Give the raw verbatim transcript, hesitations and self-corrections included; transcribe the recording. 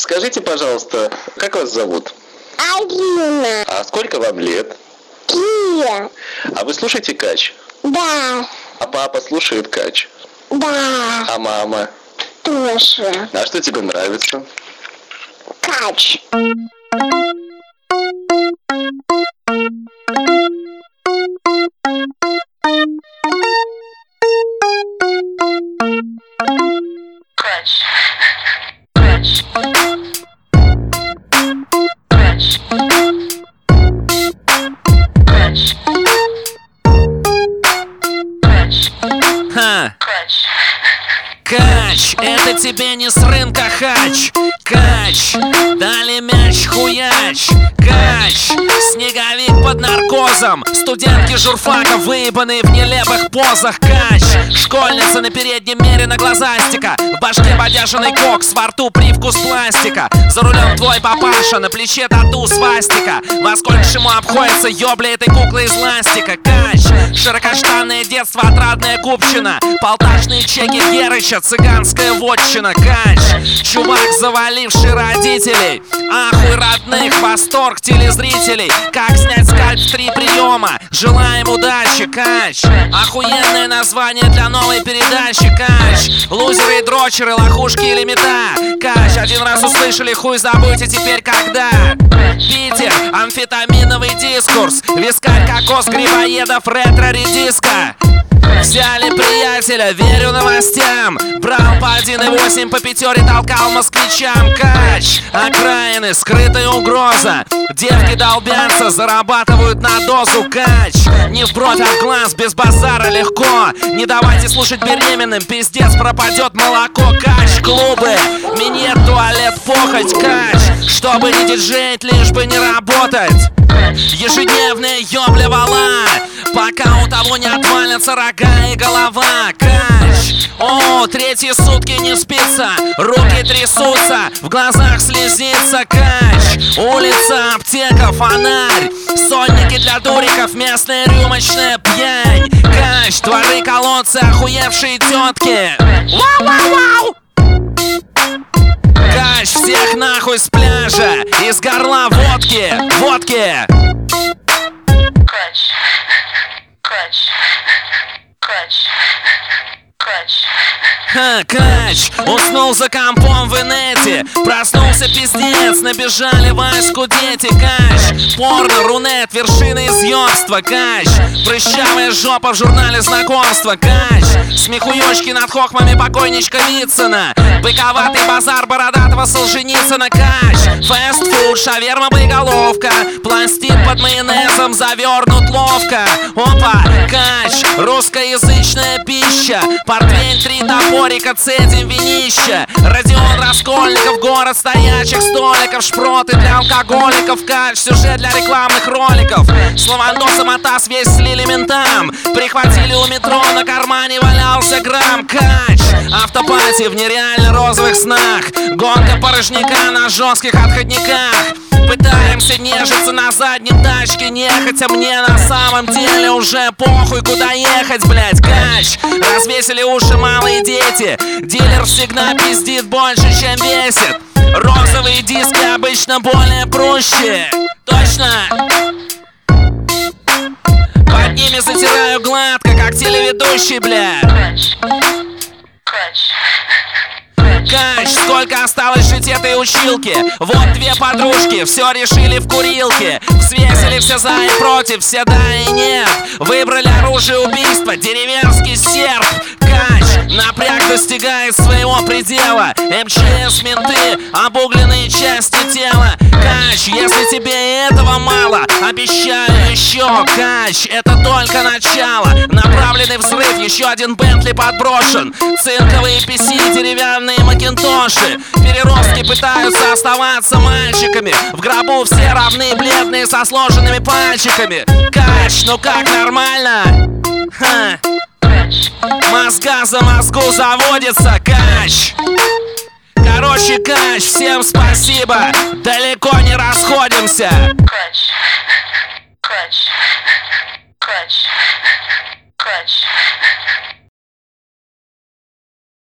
Скажите, пожалуйста, как вас зовут? Алина. А сколько вам лет? Кия. А вы слушаете Кач? Да. А папа слушает Кач? Да. А мама? Тоже. А что тебе нравится? Кач. Кач. Кач. Кач. Кач. Кач. Ха. Кач. Кач, это тебе не с рынка хач. Кач, дали мяч хуяч. Кач, снеговик под наркозом. Студентки журфака, выебанные в нелепых позах. Кач, школьница на переднем мере на глазастика. В башке бодяженный кокс, во рту привкус пластика. За рулем твой папаша, на плече тату свастика. Во сколько ему обходится ёбля этой куклы из ластика. Кач, широкоштанное детство, отрадная купчина. Полташные чеки Герыча, цыганская вотчина. Кач, чувак, заваливший родителей. Ахуй родных, восторг телезрителей. Как снять скальп в три приема. Желаем удачи, Кач. Охуенное название для новой передачи. Кач, лузеры и дрочеры, лохушки или мета. Кач, один раз услышали, хуй забудьте теперь когда. Питер, амфетаминовый дискурс. Вискарь, кокос, грибоедов, ретро-редиска. Взяли приятеля, верю новостям. Брал по один и восемь, по пятере толкал москвичам. Кач, окраины, скрытая угроза. Девки долбятся, зарабатывают на дозу. Кач, не в бровь, а в глаз, без базара легко. Не давайте слушать беременным, пиздец, пропадет молоко. Кач, клубы, минет, туалет, похоть. Кач, чтобы не диджеить, лишь бы не работать. Ежедневная ёбля вала, пока у того не отвалятся рога и голова. Кач, о, третьи сутки не спится, руки трясутся, в глазах слезится. Кач, улица, аптека, фонарь, сонники для дуриков, местная рюмочная пьянь. Кач, дворы, колодцы, охуевшие тетки. Вау-вау-вау! Кач, всех нахуй с пляжа, из горла водки, водки. Кач. Кач. Кач. Кач. Ха, Кач, уснул за компом в инете. Проснулся пиздец, набежали Ваську дети. Кач, порно, рунет, вершины изъёбства. Кач, прыщавая жопа в журнале знакомства. Кач, смехуёчки над хохмами покойничка Вицина. Быковатый базар бородатого Солженицына. Кач, фастфуд, шаверма, боеголовка. Пластик под майонезом завернут ловко. Опа, Кач, русскоязычная пища. Портвейн, три топорика, цедим винища. Родион Раскольников, город стоячих столиков. Шпроты для алкоголиков. Кач, сюжет для рекламных роликов. С Лавандосом атас весь слили ментам. Прихватили у метро, на кармане валялся грамм. Кач, автопати в нереально розовых снах. Гонка порожняка на жестких отходниках. Пытаемся нежиться на заднем тачке, нехотя, мне на самом деле уже похуй, куда ехать, блять. Кач, развесили уши малые дети. Дилер всегда пиздит больше, чем весит. Розовые диски обычно более прущие. Точно. Под ними затираю гладко, как телеведущий, бля. Кач. Кач. Кач, сколько осталось жить этой училке? Вот две подружки, все решили в курилке. Взвесили все за и против, все да и нет. Выбрали оружие убийства, деревенский серп. Кач, напряг достигает своего предела. МЧС, менты, обугленные части тела. Кач, если тебе этого мало, обещаю еще. Кач, это только начало. Направленный взрыв, еще один Бентли подброшен. Цинковые пи си, деревянные макинтоши. Переростки пытаются оставаться мальчиками. В гробу все равны, бледные, со сложенными пальчиками. Кач, ну как, нормально? Ха. Мозга за мозгу заводится. Кач. Короче, Кач, всем спасибо. Далеко не расходимся. Кач. Кач. Кач. Кач.